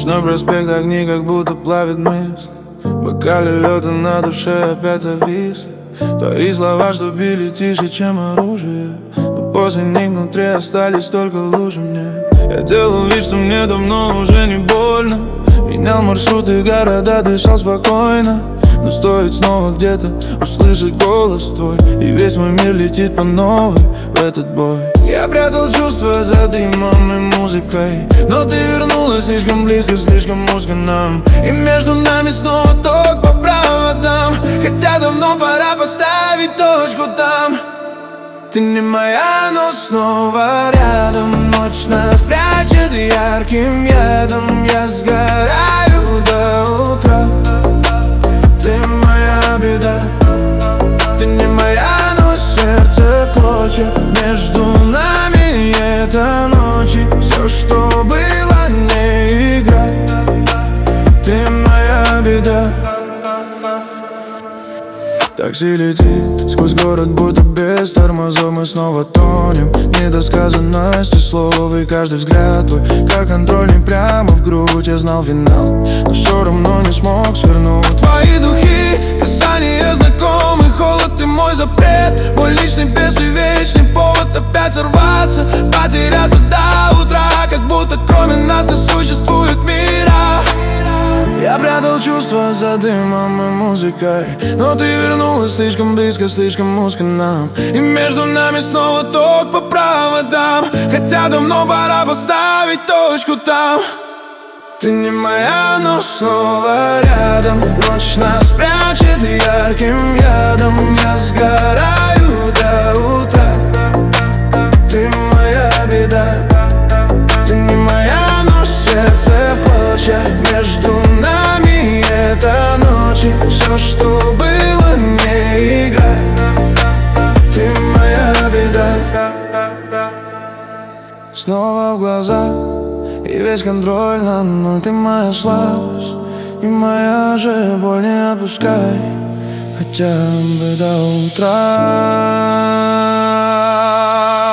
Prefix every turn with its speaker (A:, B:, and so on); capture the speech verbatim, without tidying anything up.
A: Ночной проспект, огни как будто плавит мысли. В бокале лёда на душе опять зависли. Твои слова, что били тише, чем оружие, но после них внутри остались только лужи мне. Я делал вид, что мне давно уже не больно. Менял маршруты, города, дышал спокойно. Но стоит снова где-то услышать голос твой, и весь мой мир летит по новой в этот бой. Я прятал чувства за дымом и музыкой, но ты вернулась слишком близко, слишком узко нам. И между нами снова ток по проводам, хотя давно пора поставить точку там. Ты не моя, но снова рядом. Ночь нас прячет ярким ядом. Я сгораю до утра. Ты моя беда. Ты не моя, но сердце в клочья. Между нами это ночи. Все, что было, не игра. Ты моя беда. Такси летит сквозь город, будто без тормозов. Мы снова тонем, недосказанности слов. И каждый взгляд твой, как контрольный прямо в грудь. Я знал финал, но все равно не смог свернуть. Твои духи, касания знакомый, холод и мой запрет. Мой личный бес и вечный повод опять сорваться, потеряться до утра, как будто кроме нас не существует мира. Я прятал чувства за дымом и музыкой, но ты вернулась слишком близко, слишком узко нам. И между нами снова ток по проводам, хотя давно пора поставить точку там. Ты не моя, но снова рядом. Ночь нас прячет ярким ядом. Я сгораю до утра. Ты моя беда. Ты не моя, но сердце в клочья. Между нами это ночи. Все, что было, не игра. Ты моя беда. Снова в глаза и весь контроль на ноль. Ты моя слабость и моя же боль. Не отпускай хотя бы до утра.